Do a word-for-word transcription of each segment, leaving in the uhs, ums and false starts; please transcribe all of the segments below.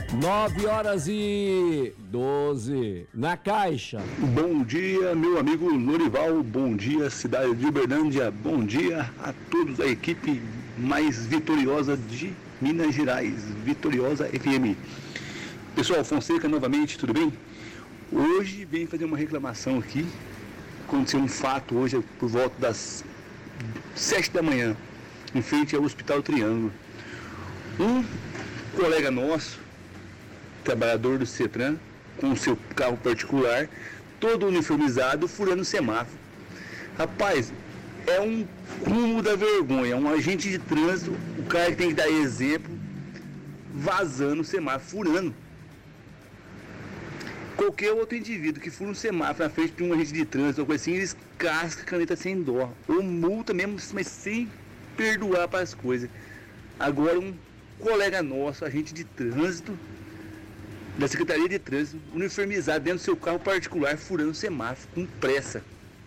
Nove horas e doze na Caixa. Bom dia, meu amigo Lorival. Bom dia, cidade de Uberlândia. Bom dia a todos da equipe mais vitoriosa de Minas Gerais, Vitoriosa F M. Pessoal, Fonseca novamente, tudo bem? Hoje vem fazer uma reclamação aqui. Aconteceu um fato hoje por volta das sete da manhã, em frente ao Hospital Triângulo. Um colega nosso, trabalhador do CETRAN, com seu carro particular, todo uniformizado, furando o semáforo. Rapaz, é um cúmulo da vergonha, um agente de trânsito, o cara que tem que dar exemplo, vazando o semáforo, furando. Qualquer outro indivíduo que fura um semáforo na frente de um agente de trânsito ou coisa assim, eles cascam a caneta sem dó, ou multa mesmo, mas sem perdoar para as coisas. Agora um colega nosso, agente de trânsito, da Secretaria de Trânsito, uniformizado dentro do seu carro particular, furando o semáforo com pressa.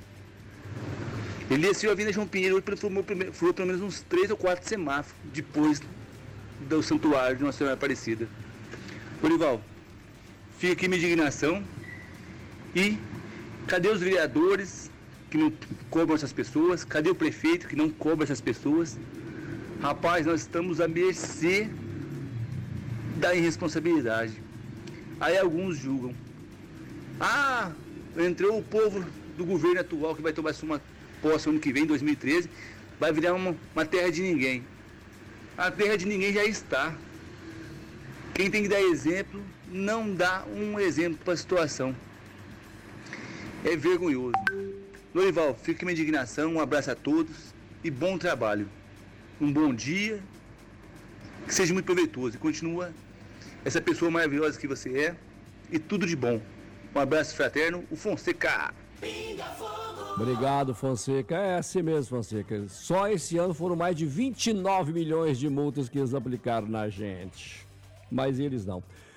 Ele desceu a Avenida João Pinheiro e furou, furou pelo menos uns três ou quatro semáforos depois do santuário de Nossa Senhora Aparecida. Lorival, fica aqui minha indignação. E cadê os vereadores que não cobram essas pessoas? Cadê o prefeito que não cobra essas pessoas? Rapaz, nós estamos à mercê da irresponsabilidade. Aí alguns julgam. Ah, entrou o povo do governo atual que vai tomar uma posse ano que vem, dois mil e treze, vai virar uma, uma terra de ninguém. A terra de ninguém já está. Quem tem que dar exemplo, não dá um exemplo para a situação. É vergonhoso. Lorival, fica com minha indignação, um abraço a todos e bom trabalho. Um bom dia, que seja muito proveitoso e continua essa pessoa maravilhosa que você é, e tudo de bom. Um abraço fraterno, o Fonseca. Obrigado, Fonseca. É assim mesmo, Fonseca. Só esse ano foram mais de vinte e nove milhões de multas que eles aplicaram na gente. Mas eles não.